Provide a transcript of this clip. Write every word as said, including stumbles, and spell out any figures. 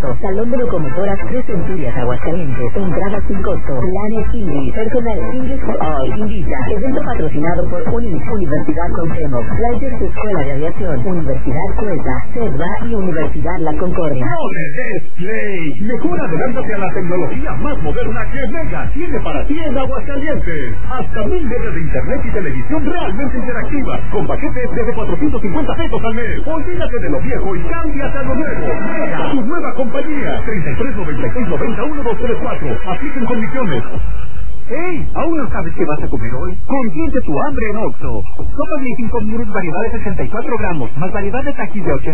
Oxo. Salón de Locomotoras Tres Centurias Aguascalientes. Entrada sin costo. Planes Ingrid. Personal English for All. Invita. Evento patrocinado por Unis, Universidad Cuauhtémoc. Flyers Escuela de Aviación. Universidad Cueta. CEDVA y Universidad La Concordia. ¡No le des play! Mejor adelántate a la tecnología más moderna que Mega tiene para ti en Aguascalientes. Hasta mil megas de internet y televisión realmente interactiva. Con paquetes desde cuatrocientos cincuenta pesos al mes. Olvídate de lo viejo y cámbiate a lo nuevo. Mega, tu nueva compañía. treinta y tres noventa y seis noventa uno dos tres cuatro. Apliquen condiciones. ¡Ey! ¿Aún no sabes qué vas a comer hoy? Consiente tu hambre en Oxxo. Sopa Blanco con variedad de sesenta y cuatro gramos, más variedad de taquis de ochenta.